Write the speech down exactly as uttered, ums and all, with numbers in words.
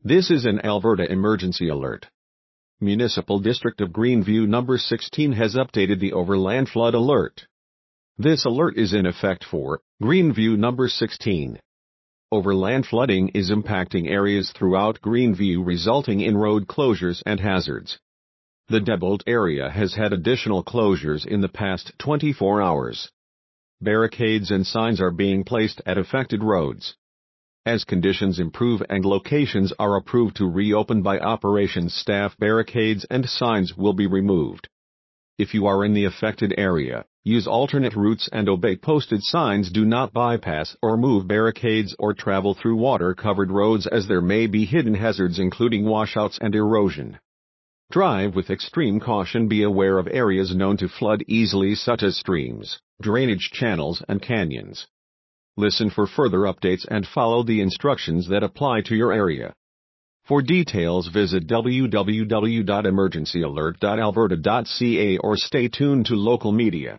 This is an Alberta emergency alert. Municipal District of Greenview number sixteen has updated the overland flood alert. This alert is in effect for Greenview number sixteen. Overland flooding is impacting areas throughout Greenview, resulting in road closures and hazards. The Diebold area has had additional closures in the past twenty-four hours. Barricades and signs are being placed at affected roads. As conditions improve and locations are approved to reopen by operations staff, barricades and signs will be removed. If you are in the affected area, use alternate routes and obey posted signs. Do not bypass or move barricades or travel through water-covered roads, as there may be hidden hazards including washouts and erosion. Drive with extreme caution. Be aware of areas known to flood easily, such as streams, drainage channels and canyons. Listen for further updates and follow the instructions that apply to your area. For details, visit w w w dot emergency alert dot alberta dot c a or stay tuned to local media.